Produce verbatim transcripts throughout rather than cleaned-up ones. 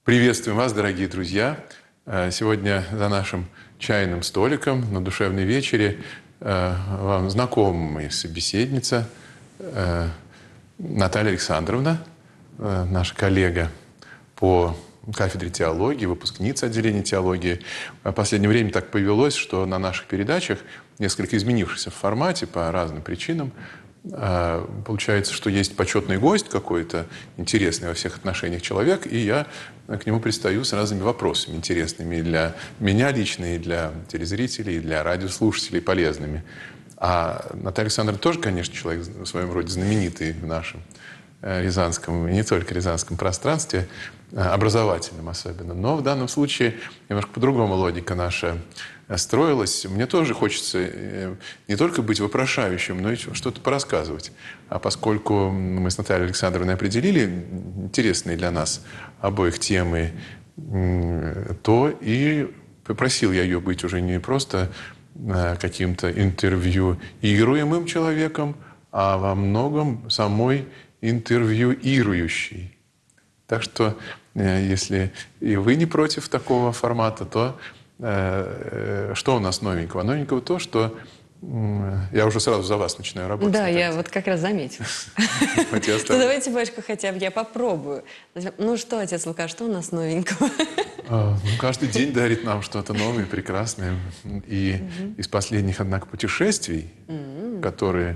Приветствуем вас, дорогие друзья! Сегодня за нашим чайным столиком на душевной вечере вам знакомая собеседница Наталья Александровна, наша коллега по кафедре теологии, выпускница отделения теологии. В последнее время так повелось, что на наших передачах, несколько изменившихся в формате по разным причинам, получается, что есть почетный гость какой-то, интересный во всех отношениях человек, и я к нему пристаю с разными вопросами, интересными для меня лично, и для телезрителей, и для радиослушателей, полезными. А Наталья Александровна тоже, конечно, человек в своем роде знаменитый в нашем рязанском, и не только рязанском пространстве, образовательном особенно. Но в данном случае немножко по-другому логика наша строилась. Мне тоже хочется не только быть вопрошающим, но и что-то порассказывать. А поскольку мы с Натальей Александровной определили интересные для нас обоих темы, то и попросил я ее быть уже не просто каким-то интервьюируемым человеком, а во многом самой интервьюирующей. Так что, если и вы не против такого формата, то э, что у нас новенького? Новенького то, что э, я уже сразу за вас начинаю работать. Да, я вот как раз заметила. Что давайте, батюшка, хотя бы я попробую. Ну что, отец Лука, что у нас новенького? Каждый день дарит нам что-то новое, прекрасное. И из последних, однако, путешествий, которые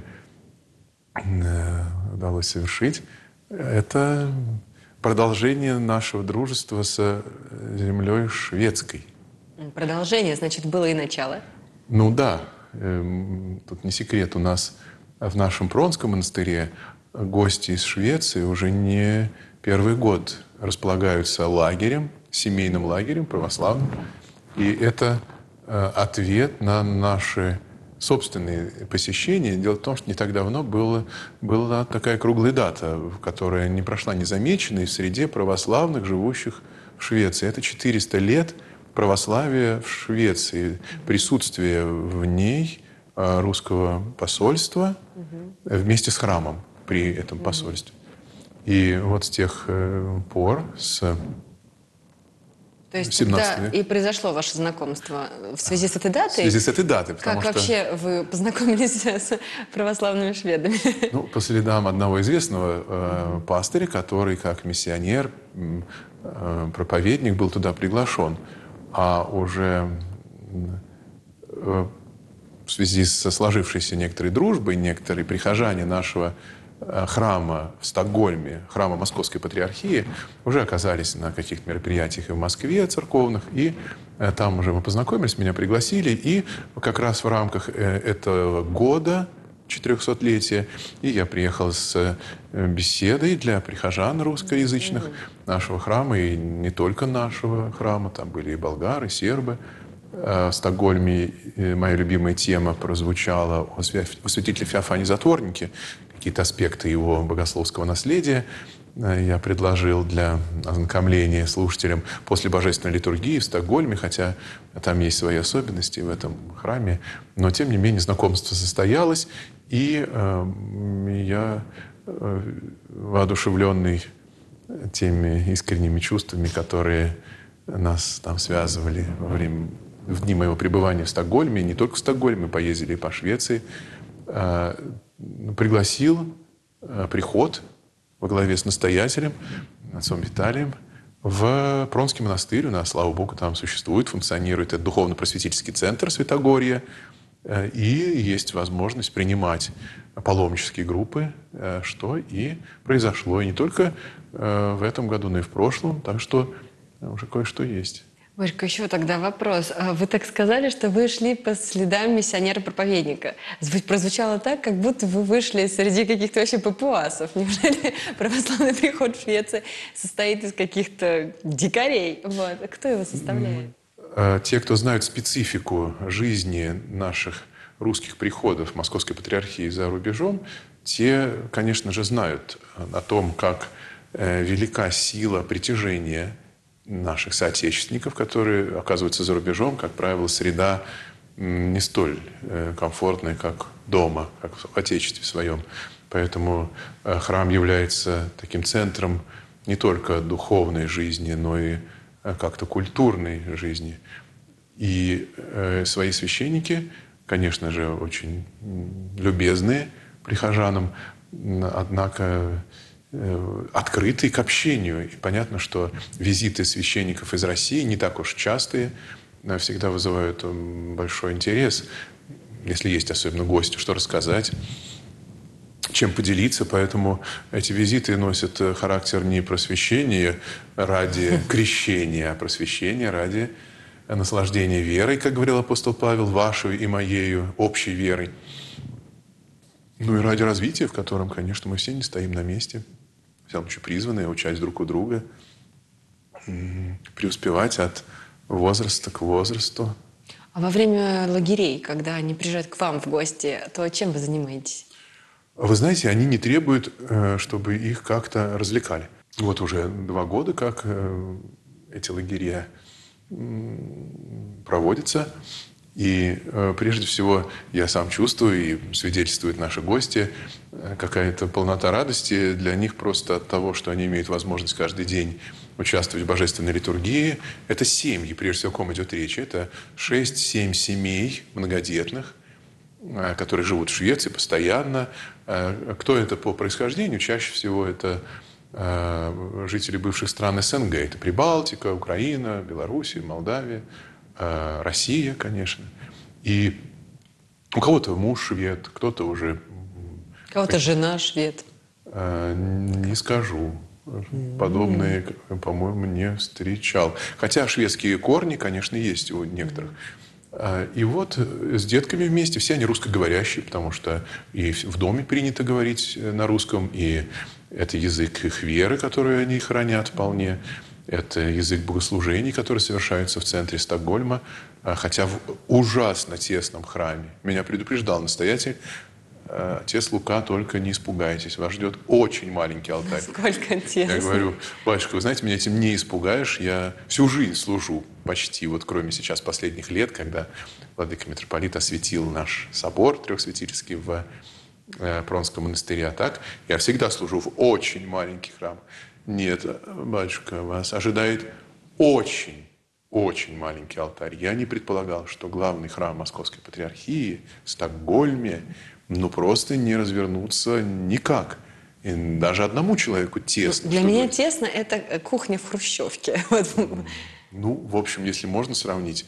удалось совершить, это продолжение нашего дружества с землей шведской. Продолжение, значит, было и начало? Ну да. Тут не секрет. У нас в нашем Пронском монастыре гости из Швеции уже не первый год располагаются лагерем, семейным лагерем православным. И это ответ на наши собственные посещения. Дело в том, что не так давно было, была такая круглая дата, которая не прошла незамеченной в среде православных, живущих в Швеции. Это четыреста лет православия в Швеции, присутствие в ней русского посольства вместе с храмом при этом посольстве. И вот с тех пор, с То есть тогда и произошло ваше знакомство в связи с этой датой? В связи с этой датой. Как что... вообще вы познакомились с православными шведами? Ну, по следам одного известного э, пастыря, который как миссионер, э, проповедник был туда приглашен. А уже э, в связи со сложившейся некоторой дружбой, некоторые прихожане нашего храма в Стокгольме, храма Московской Патриархии, уже оказались на каких-то мероприятиях и в Москве церковных, и там уже мы познакомились, меня пригласили, и как раз в рамках этого года, четырехсотлетия, и я приехал с беседой для прихожан русскоязычных нашего храма, и не только нашего храма, там были и болгары, и сербы. В Стокгольме моя любимая тема прозвучала о святителе Феофане Затворнике, какие-то аспекты его богословского наследия. Я предложил для ознакомления слушателям после божественной литургии в Стокгольме, хотя там есть свои особенности в этом храме, но тем не менее знакомство состоялось, и э, я, э, воодушевленный теми искренними чувствами, которые нас там связывали во время, в дни моего пребывания в Стокгольме, не только в Стокгольме, поездили и по Швеции, э, пригласил э, приход во главе с настоятелем, отцом Виталием, в Пронский монастырь. У нас, слава Богу, там существует, функционирует этот духовно-просветительский центр Святогорья, э, и есть возможность принимать паломнические группы, э, что и произошло. И не только э, в этом году, но и в прошлом. Так что уже кое-что есть. Борька, еще тогда вопрос. Вы так сказали, что вы шли по следам миссионера-проповедника. Прозвучало так, как будто вы вышли среди каких-то вообще папуасов. Неужели православный приход в Швеции состоит из каких-то дикарей? Вот. Кто его составляет? Те, кто знают специфику жизни наших русских приходов Московской Патриархии за рубежом, те, конечно же, знают о том, как велика сила притяжения наших соотечественников, которые оказываются за рубежом, как правило, среда не столь комфортная, как дома, как в отечестве своем. Поэтому храм является таким центром не только духовной жизни, но и как-то культурной жизни. И э, свои священники, конечно же, очень любезные прихожанам, однако э, открытые к общению. И понятно, что визиты священников из России не так уж частые, всегда вызывают большой интерес, если есть особенно гости, что рассказать, чем поделиться. Поэтому эти визиты носят характер не просвещения ради крещения, а просвещения ради наслаждения верой, как говорил апостол Павел, вашей и моею общей верой. Ну и ради развития, в котором, конечно, мы все не стоим на месте, в всяком случае призваны учась друг у друга, преуспевать от возраста к возрасту. А во время лагерей, когда они приезжают к вам в гости, то чем вы занимаетесь? Вы знаете, они не требуют, чтобы их как-то развлекали. Вот уже два года, как эти лагеря проводятся. И прежде всего я сам чувствую, и свидетельствуют наши гости, какая-то полнота радости для них просто от того, что они имеют возможность каждый день участвовать в божественной литургии. Это семьи, прежде всего, о ком идет речь. Это шесть-семь семей многодетных, которые живут в Швеции постоянно. Кто это по происхождению? Чаще всего это жители бывших стран СНГ. Это Прибалтика, Украина, Белоруссия, Молдавия, Россия, конечно. И у кого-то муж швед, кто-то уже... У кого-то жена швед. Не скажу. Подобные, по-моему, не встречал. Хотя шведские корни, конечно, есть у некоторых. И вот с детками вместе, все они русскоговорящие, потому что и в доме принято говорить на русском, и это язык их веры, которую они хранят вполне. Это язык богослужений, который совершается в центре Стокгольма, хотя в ужасно тесном храме. Меня предупреждал настоятель: отец Лука, только не испугайтесь, вас ждет очень маленький алтарь. Сколько тесно. Я говорю: батюшка, вы знаете, меня этим не испугаешь, я всю жизнь служу почти, вот кроме сейчас последних лет, когда владыка митрополит осветил наш собор трехсвятительский в Пронском монастыре, а так я всегда служу в очень маленький храм. Нет, батюшка, вас ожидает очень, очень маленький алтарь. Я не предполагал, что главный храм Московской Патриархии в Стокгольме, ну, просто не развернуться никак. И даже одному человеку тесно. Для чтобы... меня тесно – это кухня в хрущевке. Ну, в общем, если можно сравнить,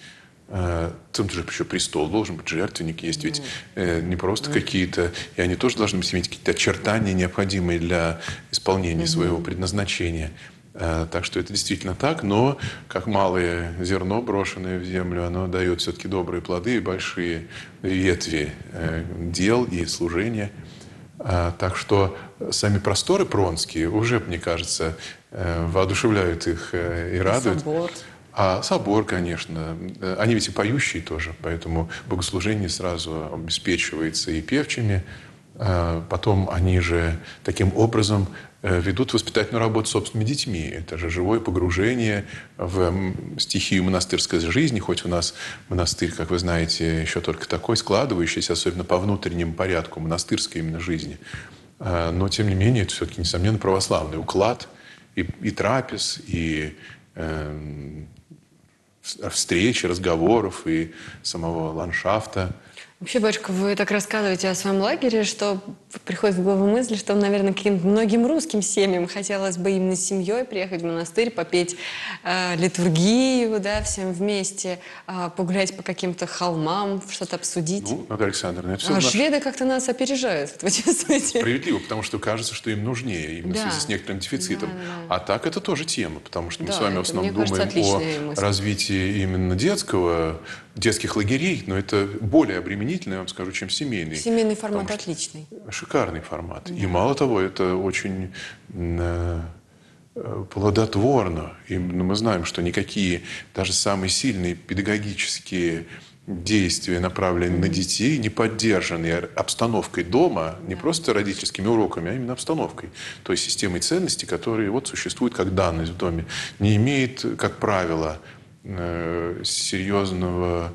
там же еще престол должен быть, жертвенник есть, ведь э, не просто mm-hmm. какие-то, и они тоже должны иметь какие-то очертания, необходимые для исполнения mm-hmm. своего предназначения. Э, так что это действительно так, но как малое зерно, брошенное в землю, оно дает все-таки добрые плоды и большие ветви э, дел и служения. Э, так что сами просторы пронские уже, мне кажется, э, воодушевляют их э, и радуют. Собор. А собор, конечно. Они ведь и поющие тоже, поэтому богослужение сразу обеспечивается и певчими. Потом они же таким образом ведут воспитательную работу с собственными детьми. Это же живое погружение в стихию монастырской жизни, хоть у нас монастырь, как вы знаете, еще только такой, складывающийся, особенно по внутреннему порядку монастырской именно жизни. Но, тем не менее, это все-таки, несомненно, православный уклад и, и трапез, и э, встречи, разговоров и самого ландшафта. Вообще, батюшка, вы так рассказываете о своем лагере, что приходит в голову мысль, что, наверное, каким-то многим русским семьям хотелось бы именно с семьей приехать в монастырь, попеть э, литургию, да, всем вместе, э, погулять по каким-то холмам, что-то обсудить. Ну, Наталья Александровна, это все А наш... шведы как-то нас опережают, вы чувствуете? Справедливо, потому что кажется, что им нужнее, именно да. в связи с некоторым дефицитом. Да, да, да. А так это тоже тема, потому что мы да, с вами в основном думаем о мысль. развитии именно детского, детских лагерей, но это более обременительно, я вам скажу, чем семейный. Семейный формат отличный. Шикарный формат. Да. И мало того, это очень э, плодотворно. И мы знаем, что никакие, даже самые сильные педагогические действия, направленные mm-hmm. на детей, не поддержанные обстановкой дома, не да. просто родительскими уроками, а именно обстановкой, той системой ценностей, которые вот существуют как данность в доме, не имеет, как правило, серьезного,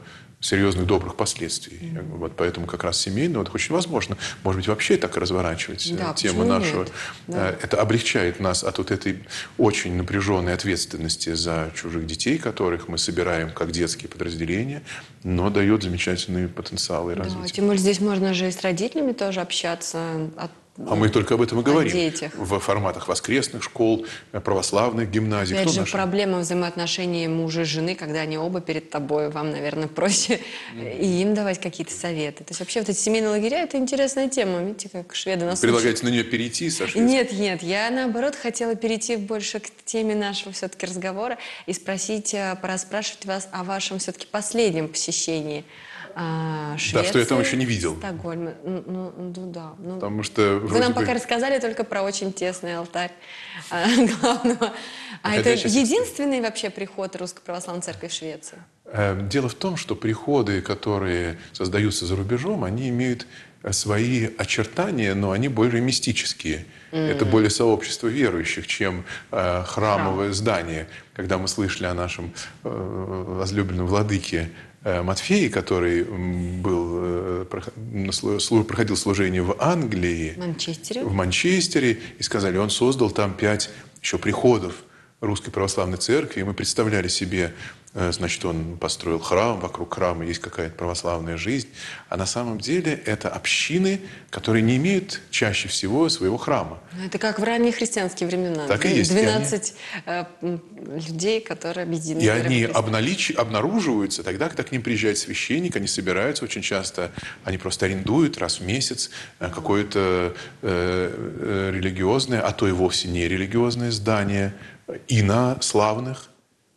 серьезных добрых последствий. Mm-hmm. Вот поэтому как раз семейный отдых очень возможно. Может быть, вообще так разворачивать да, тему нашу. Да. Это облегчает нас от вот этой очень напряженной ответственности за чужих детей, которых мы собираем как детские подразделения, но дает замечательные потенциалы и развитие. Да, тем более здесь можно же и с родителями тоже общаться. От А мы только об этом и говорим. детях. В форматах воскресных школ, православных гимназий. Опять Кто же, наши? проблема взаимоотношений мужа и жены, когда они оба перед тобой, вам, наверное, проще mm-hmm. и им давать какие-то советы. То есть вообще вот эти семейные лагеря – это интересная тема. Видите, как шведы нас Предлагаете учат. на нее перейти, Саша? Нет, нет, я наоборот хотела перейти больше к теме нашего все-таки разговора и спросить, порасспрашивать вас о вашем все-таки последнем посещении Швеции, да, что я там еще не видел. Стокгольма. Ну, ну, ну да. Ну, Потому что вы нам бы... пока рассказали только про очень тесный алтарь а, главного. А Хотя это единственный вообще приход Русской Православной Церкви в Швеции? Дело в том, что приходы, которые создаются за рубежом, они имеют свои очертания, но они более мистические. Mm-hmm. Это более сообщество верующих, чем э, храмовое Храм. здание. Когда мы слышали о нашем э, возлюбленном владыке Матфей, который был, проходил служение в Англии, Манчестере. в Манчестере, и сказали, он создал там пять еще приходов Русской Православной Церкви, и мы представляли себе, значит, он построил храм, вокруг храма есть какая-то православная жизнь, а на самом деле это общины, которые не имеют чаще всего своего храма. Это как в ранние христианские времена. Так и есть. двенадцать они... людей, которые объединены. И они обналич... обнаруживаются тогда, когда к ним приезжает священник, они собираются очень часто, они просто арендуют раз в месяц какое-то э, религиозное, а то и вовсе не религиозное здание, инославных.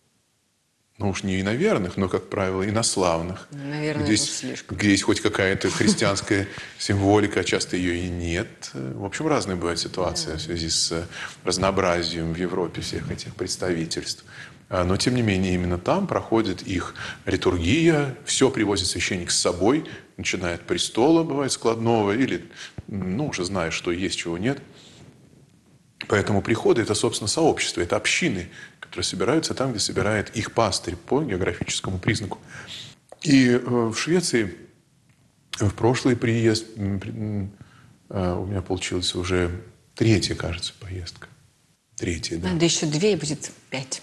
Ну уж не иноверных, но, как правило, инославных. Наверное, где, это слишком. Где есть хоть какая-то христианская символика, а часто ее и нет. В общем, разные бывают ситуации в связи с разнообразием в Европе всех этих представительств. Но, тем не менее, именно там проходит их литургия, все привозит священник с собой, начиная от престола, бывает, складного, или, ну, уже зная, что есть, чего нет. Поэтому приходы – это, собственно, сообщество, это общины, которые собираются там, где собирает их пастырь по географическому признаку. И в Швеции в прошлый приезд у меня получилась уже третья, кажется, поездка. Третья, да. Надо еще две, и будет пять.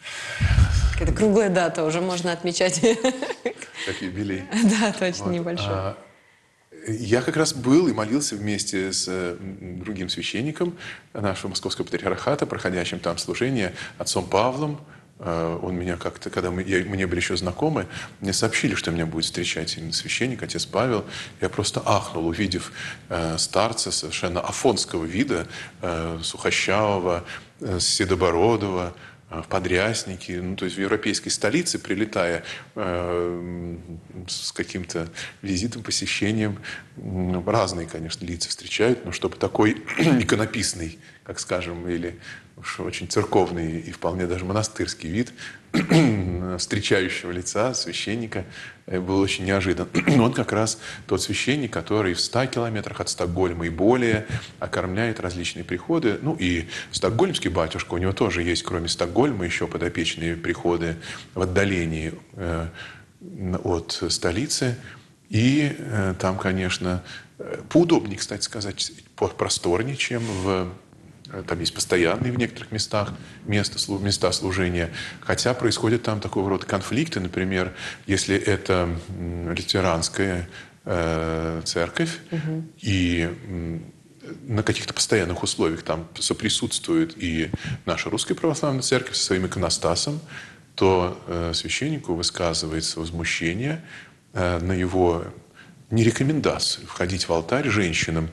Это круглая дата, уже можно отмечать. Как юбилей. Да, точно, вот. Небольшой. Я как раз был и молился вместе с другим священником нашего московского патриархата, проходящим там служение, отцом Павлом. Он меня как-то, когда мы, я, мы не были еще знакомы, мне сообщили, что меня будет встречать именно священник, отец Павел. Я просто ахнул, увидев э, старца совершенно афонского вида, э, сухощавого, э, седобородого, в подряснике, ну, то есть в европейской столице, прилетая э, с каким-то визитом, посещением, э, разные, конечно, лица встречают, но чтобы такой иконописный, как скажем, или уж очень церковный и вполне даже монастырский вид встречающего лица, священника, был очень неожидан. Он как раз тот священник, который в ста километрах от Стокгольма и более окормляет различные приходы. Ну и стокгольмский батюшка, у него тоже есть, кроме Стокгольма, еще подопечные приходы в отдалении э, от столицы. И э, там, конечно, поудобнее, кстати сказать, просторнее, чем в... Там есть постоянные в некоторых местах места, места служения. Хотя происходят там такого рода конфликты. Например, если это лютеранская э, церковь, угу. и м, на каких-то постоянных условиях там соприсутствует и наша Русская Православная Церковь со своим иконостасом, то э, священнику высказывается возмущение э, на его нерекомендацию входить в алтарь женщинам,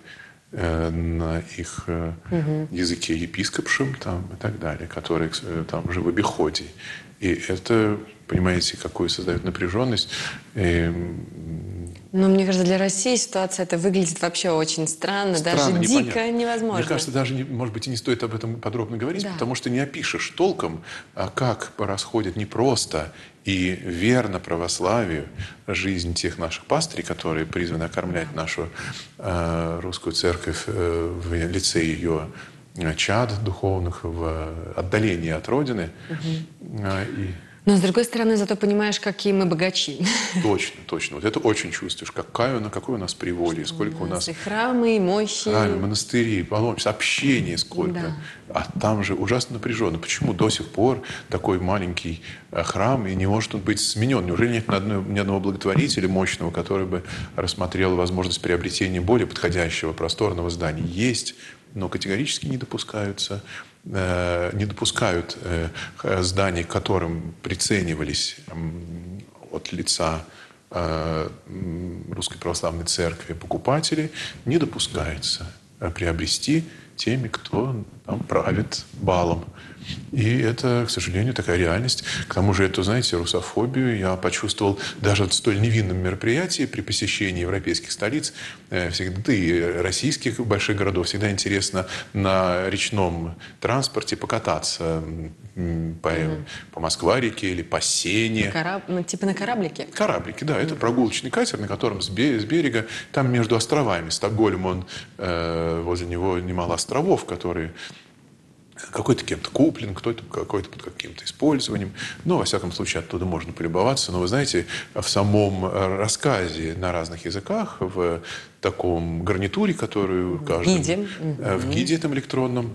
на их угу. языке епископшим там, и так далее, которые там уже в обиходе. И это, понимаете, какую создает напряженность. И... Но мне кажется, для России ситуация это выглядит вообще очень странно, странно даже непонятно. Дико невозможно. Мне кажется, даже, не, может быть, и не стоит об этом подробно говорить, да. потому что не опишешь толком, как расходит непросто и верно православию жизнь тех наших пастырей, которые призваны окормлять нашу э, русскую церковь э, в лице ее чад духовных, в отдалении от Родины. Угу. Э, и... Но, с другой стороны, зато понимаешь, какие мы богачи. Точно, точно. Вот это очень чувствуешь, какая, на какое у нас приволье, сколько у нас И храмы, и мощи. правильно, монастыри, паломничество, общение сколько. Да. А там же ужасно напряженно. Почему до сих пор такой маленький э, храм, и не может он быть сменен? Неужели нет ни одного, ни одного благотворителя мощного, который бы рассмотрел возможность приобретения более подходящего просторного здания? Есть, но категорически не допускаются, э, не допускают э, зданий, к которым приценивались э, от лица э, Русской Православной Церкви покупатели, не допускается приобрести теми, кто там правит балом. И это, к сожалению, такая реальность. К тому же эту, знаете, русофобию я почувствовал даже в столь невинном мероприятии при посещении европейских столиц, всегда, да и российских больших городов. Всегда интересно на речном транспорте покататься по, угу. по Москва-реке или по Сене. Кораб... Ну, типа на кораблике? Кораблики, да. Это прогулочный катер, на котором с берега, там между островами. Стокгольм, он, э, возле него немало островов, которые какой-то кем-то куплен, кто-то какой-то под каким-то использованием. Но, во всяком случае, оттуда можно полюбоваться. Но, вы знаете, в самом рассказе на разных языках, в таком гарнитуре, которую каждый... Гиде. В гиде этом электронном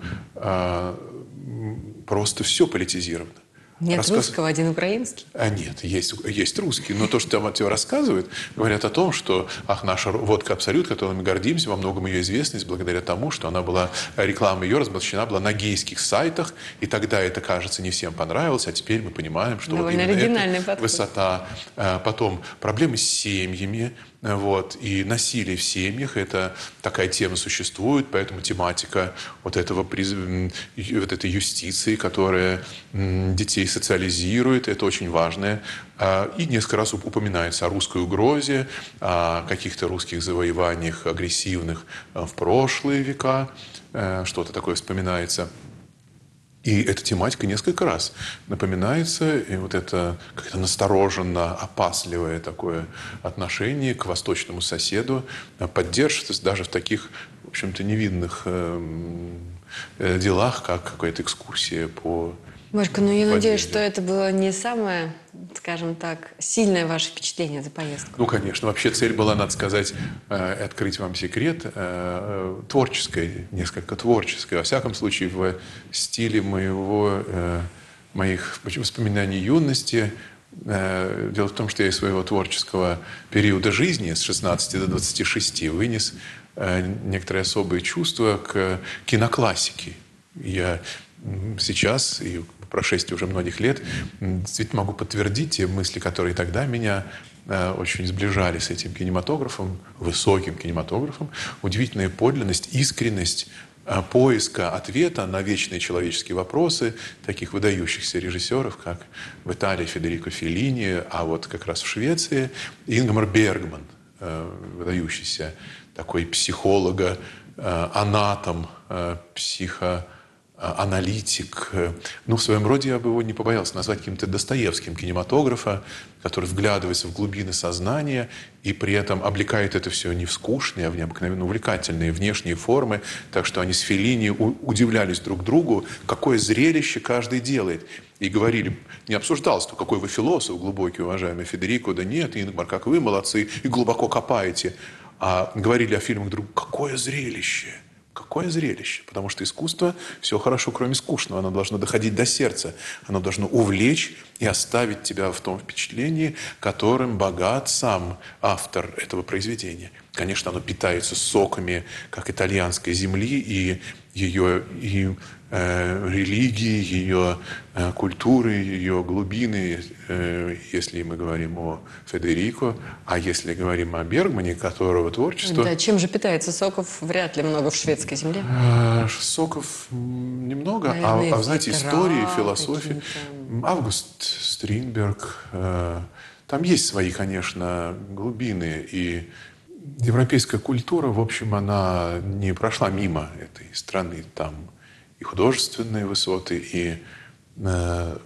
просто все политизировано. Нет Рассказ... русского, один украинский? А нет, есть, есть русский. Но то, что там тебе рассказывают, говорят о том, что ах, наша водка «Абсолют», которой мы гордимся, во многом ее известность благодаря тому, что она была, реклама ее размещена была на гейских сайтах, и тогда это, кажется, не всем понравилось, а теперь мы понимаем, что вот именно эта высота. Потом проблемы с семьями. Вот. И насилие в семьях – это такая тема существует, поэтому тематика вот, этого, вот этой юстиции, которая детей социализирует, это очень важное. И несколько раз упоминается о русской угрозе, о каких-то русских завоеваниях агрессивных в прошлые века, что-то такое вспоминается. И эта тематика несколько раз напоминается, и вот это как-то настороженно, опасливое такое отношение к восточному соседу поддерживается даже в таких, в общем-то, невинных э, делах, как какая-то экскурсия по... Машка, ну я надеюсь, что это было не самое, скажем так, сильное ваше впечатление за поездку. Ну, конечно. Вообще цель была, надо сказать, открыть вам секрет, творческая, несколько творческая. Во всяком случае, в стиле моего, моих воспоминаний юности. Дело в том, что я из своего творческого периода жизни с шестнадцати до двадцати шести вынес некоторые особые чувства к киноклассике. Я сейчас и по прошествии уже многих лет действительно могу подтвердить те мысли, которые тогда меня э, очень сближали с этим кинематографом, высоким кинематографом. Удивительная подлинность, искренность э, поиска ответа на вечные человеческие вопросы таких выдающихся режиссеров, как в Италии Федерико Феллини, а вот как раз в Швеции Ингмар Бергман, э, выдающийся такой психолога, э, анатом, э, психо аналитик. Ну, в своем роде я бы его не побоялся назвать каким-то Достоевским кинематографа, который вглядывается в глубины сознания и при этом облекает это все не в скучные, а в необыкновенно увлекательные внешние формы. Так что они с Феллини удивлялись друг другу, какое зрелище каждый делает. И говорили, не обсуждалось, то какой вы философ глубокий, уважаемый Федерико, да нет, Ингмар, как вы молодцы и глубоко копаете. А говорили о фильмах друг, какое зрелище. Какое зрелище! Потому что искусство – все хорошо, кроме скучного. Оно должно доходить до сердца. Оно должно увлечь и оставить тебя в том впечатлении, которым богат сам автор этого произведения. Конечно, оно питается соками, как итальянской земли, и ее и, э, религии, ее э, культуры, ее глубины, э, если мы говорим о Федерико, а если говорим о Бергмане, которого творчество... Да, чем же питается? Соков вряд ли много в шведской земле. Э, соков немного, Наверное, а, а знаете, истории, философии. Август Стринберг, э, там есть свои, конечно, глубины, и европейская культура, в общем, она не прошла мимо этой страны. Там и художественные высоты, и э,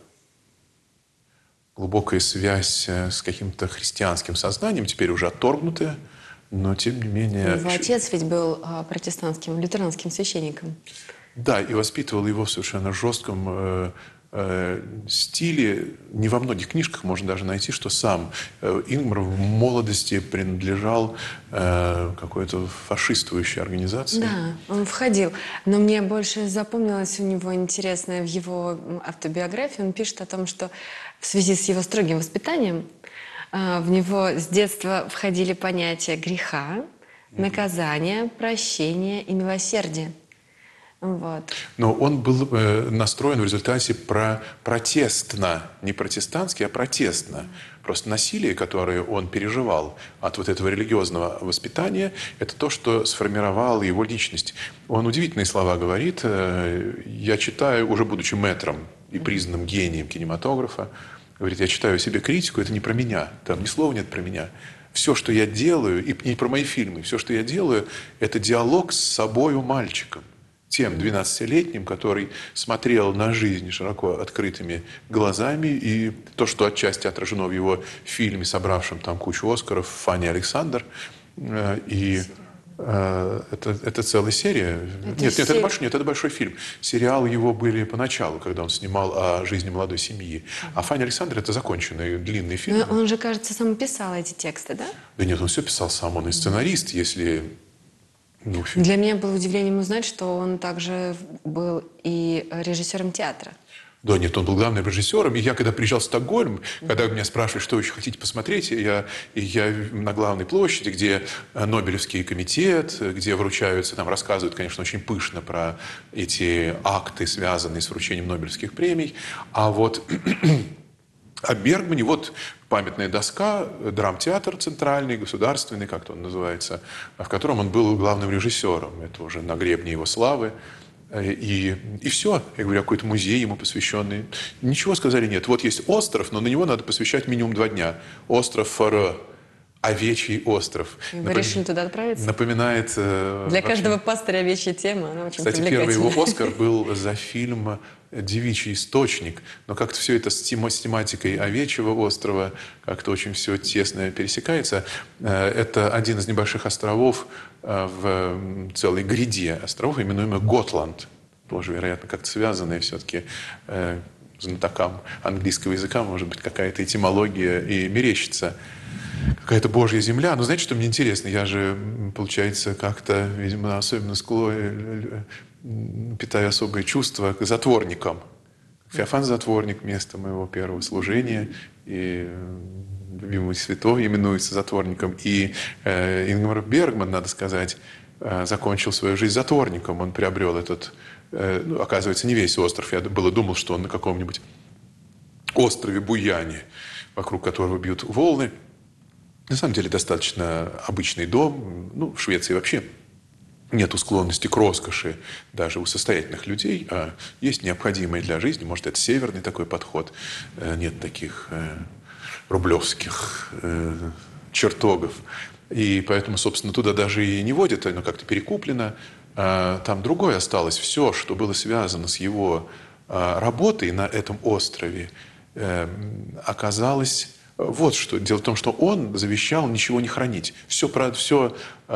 глубокая связь с каким-то христианским сознанием, теперь уже отторгнутая, но тем не менее... Его отец ведь был а, протестантским, лютеранским священником. Да, и воспитывал его в совершенно жестком, э, э, стиле не во многих книжках можно даже найти, что сам э, Ингмар в молодости принадлежал э, какой-то фашистующей организации. Да, он входил. Но мне больше запомнилось у него интересное в его автобиографии. Он пишет о том, что в связи с его строгим воспитанием э, в него с детства входили понятия греха, наказания, прощения и милосердия. Вот. Но он был э, настроен в результате про протестно, не протестантски, а протестно. Просто насилие, которое он переживал от вот этого религиозного воспитания, это то, что сформировало его личность. Он удивительные слова говорит. Э, я читаю, уже будучи мэтром и признанным гением кинематографа, говорит, я читаю себе критику, это не про меня, там ни слова нет про меня. Все, что я делаю, и не про мои фильмы, все, что я делаю, это диалог с собою мальчиком. Тем двенадцатилетним, который смотрел на жизнь широко открытыми глазами. И то, что отчасти отражено в его фильме, собравшем там кучу Оскаров, «Фанни Александр». И э, это, это целая серия. Это нет, нет, это большой, нет, это большой фильм. Сериалы его были поначалу, когда он снимал о жизни молодой семьи. А «Фанни Александр» — это законченный длинный фильм. Но он же, кажется, сам писал эти тексты, да? Да нет, он все писал сам. Он и сценарист, если... Ну, Для меня было удивлением узнать, что он также был и режиссером театра. Да, нет, он был главным режиссером. И я, когда приезжал в Стокгольм, когда меня спрашивали, что вы еще хотите посмотреть, я, я на главной площади, где Нобелевский комитет, где вручаются, там рассказывают, конечно, очень пышно про эти акты, связанные с вручением Нобелевских премий. А вот о Бергмане, вот памятная доска, драмтеатр центральный, государственный, как-то он называется, в котором он был главным режиссером. Это уже на гребне его славы. И, и все. Я говорю, какой-то музей ему посвященный. Ничего сказали нет. Вот есть остров, но на него надо посвящать минимум два дня. Остров Фаро. Овечий остров. Вы Напом... решили туда отправиться? Напоминает... Для вообще... каждого пастыря овечья тема, она очень Кстати, первый его Оскар был за фильм «Девичий источник». Но как-то все это с тематикой овечьего острова как-то очень все тесно пересекается. Это один из небольших островов в целой гряде островов, именуемых Готланд. Тоже, вероятно, как-то связанные все-таки знатокам английского языка, может быть, какая-то этимология и мерещится. Какая-то Божья земля. Но знаете, что мне интересно? Я же, получается, как-то, видимо, особенно склонен, питаю особые чувства к затворникам. Феофан Затворник, место моего первого служения, и любимый святой именуется затворником. И э, Ингмар Бергман, надо сказать, э, закончил свою жизнь затворником. Он приобрел этот, э, ну, оказывается, не весь остров. Я было думал, что он на каком-нибудь острове Буяне, вокруг которого бьют волны. На самом деле достаточно обычный дом. Ну, в Швеции вообще нету склонности к роскоши даже у состоятельных людей, а есть необходимые для жизни. Может, это северный такой подход. Нет таких рублевских чертогов. И поэтому, собственно, туда даже и не водят, оно как-то перекуплено. Там другое осталось. Все, что было связано с его работой на этом острове, оказалось... Вот что. Дело в том, что он завещал ничего не хранить. Все, все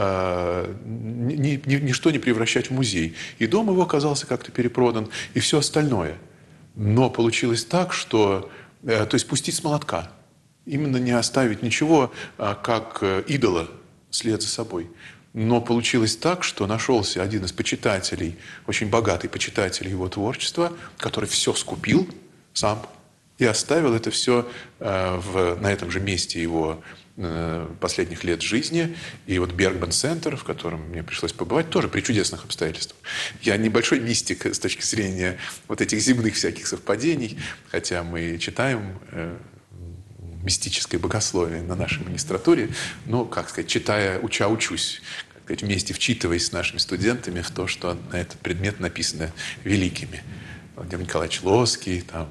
э, ни, ни, ничто не превращать в музей. И дом его оказался как-то перепродан, и все остальное. Но получилось так, что... Э, то есть пустить с молотка. Именно не оставить ничего, э, как э, идола след за собой. Но получилось так, что нашелся один из почитателей, очень богатый почитатель его творчества, который все скупил сам. И оставил это все э, в, на этом же месте его э, последних лет жизни. И вот Бергман-центр, в котором мне пришлось побывать, тоже при чудесных обстоятельствах. Я небольшой мистик с точки зрения вот этих земных всяких совпадений, хотя мы читаем э, мистическое богословие на нашей магистратуре, но, как сказать, читая, уча, учусь. Как сказать, вместе вчитываясь с нашими студентами в то, что на этот предмет написано великими. Владимир Николаевич Лоский, там,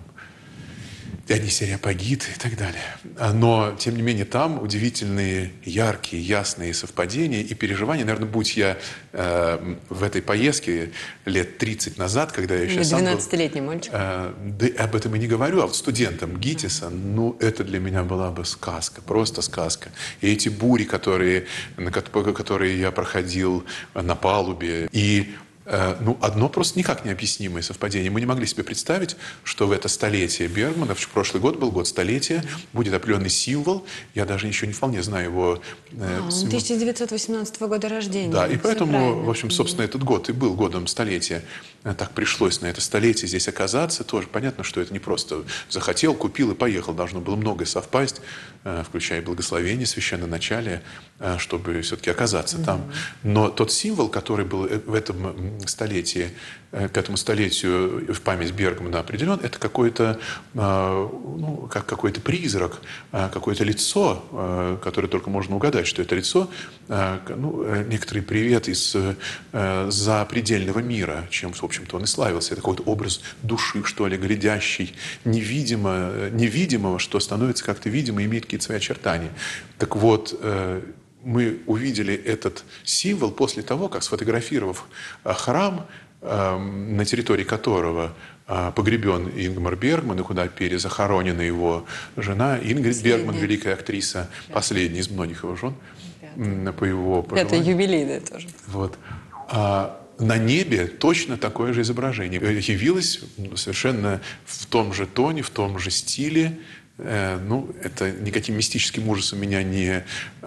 Дионисий Ареопагит и так далее. Но, тем не менее, там удивительные, яркие, ясные совпадения и переживания. Наверное, будь я э, в этой поездке лет тридцать назад, когда я еще сам был... двенадцатилетний мальчик. Э, да об этом и не говорю, а вот студентом ГИТИСа, ну, это для меня была бы сказка, просто сказка. И эти бури, которые, которые я проходил на палубе, и Э, Ну, одно просто никак необъяснимое совпадение. Мы не могли себе представить, что в это столетие Бергмана, в прошлый год был год столетия, будет определенный символ. Я даже еще не вполне знаю его. э, А, он символ. тысяча девятьсот восемнадцатого года рождения. Да, и Всё поэтому, правильно. в общем, собственно, этот год и был годом столетия. Э, Так пришлось на это столетие здесь оказаться. Тоже понятно, что это не просто захотел, купил и поехал. Должно было многое совпасть, э, включая благословение священноначалия, э, чтобы все-таки оказаться там. Но тот символ, который был э, в этом м, столетии, э, к этому столетию в память Бергмана определен, это какой-то, э, ну, как какой-то призрак, э, какое-то лицо, э, которое только можно угадать, что это лицо, э, к- ну, э, некоторый привет из э, запредельного мира, чем, в общем-то, он и славился. Это какой-то образ души, что ли, глядящий, невидимо, э, невидимого, что становится как-то видимо, имеет какие-то свои очертания. Так вот, э, мы увидели этот символ после того, как, сфотографировав э, храм, э, на территории которого э, погребен Ингмар Бергман, и куда перезахоронена его жена Ингрид Последняя. Бергман, великая актриса, последняя из многих его жен, м, по его Это пожеланию. юбилейное тоже. Вот. А на небе точно такое же изображение. Э, Явилось ну, совершенно в том же тоне, в том же стиле. Э, Ну, это никаким мистическим ужасом меня не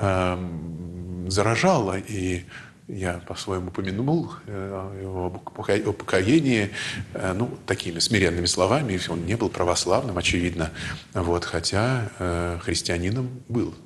эм, заражало. И я по-своему упомянул э, его об упока- о покоении, э, ну, такими смиренными словами. Он не был православным, очевидно. Вот, хотя э, христианином был.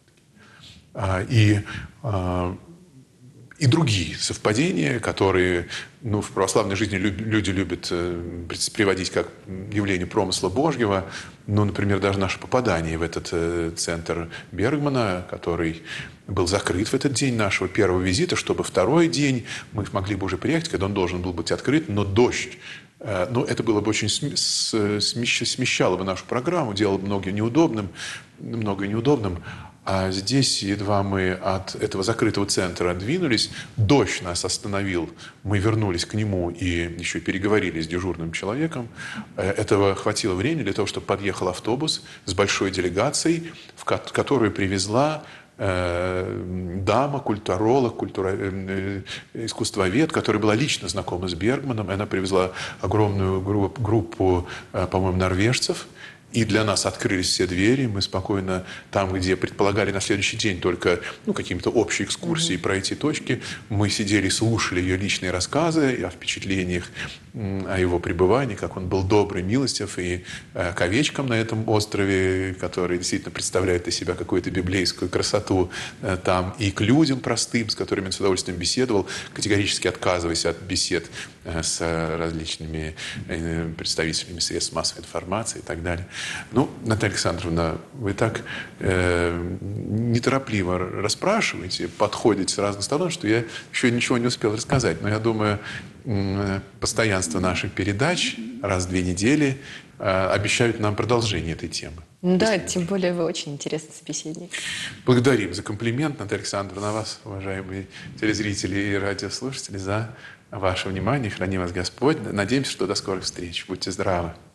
А, И а, и другие совпадения, которые ну, в православной жизни лю- люди любят э, пред- приводить как явление промысла Божьего. Ну, например, даже наше попадание в этот э, центр Бергмана, который был закрыт в этот день нашего первого визита, чтобы второй день мы могли бы уже приехать, когда он должен был быть открыт, но дождь. Э, Ну, это было бы очень см- с- смещ- смещало бы нашу программу, делало бы многое неудобным, многое неудобным. А здесь, едва мы от этого закрытого центра двинулись, дождь нас остановил. Мы вернулись к нему и еще переговорили с дежурным человеком. Э, Этого хватило времени для того, чтобы подъехал автобус с большой делегацией, в ко- которую привезла э, дама, культуролог, культура, э, э, искусствовед, которая была лично знакома с Бергманом. Она привезла огромную групп- группу, э, по-моему, норвежцев. И для нас открылись все двери. Мы спокойно там, где предполагали на следующий день только ну, какие-то общие экскурсии, пройти точки, мы сидели, слушали ее личные рассказы о впечатлениях, м, о его пребывании, как он был добрый, милостив, и э, к овечкам на этом острове, который действительно представляет из себя какую-то библейскую красоту э, там, и к людям простым, с которыми он с удовольствием беседовал, категорически отказываясь от бесед э, с различными э, представителями средств массовой информации и так далее. Ну, Наталья Александровна, вы так э, неторопливо расспрашиваете, подходите с разных сторон, что я еще ничего не успел рассказать. Но я думаю, м, постоянство наших передач раз в две недели э, обещают нам продолжение этой темы. Ну да, Если- тем более вы очень интересный собеседник. Благодарим за комплимент, Наталья Александровна, вас, уважаемые телезрители и радиослушатели, за ваше внимание. Храни вас Господь. Надеемся, что до скорых встреч. Будьте здравы.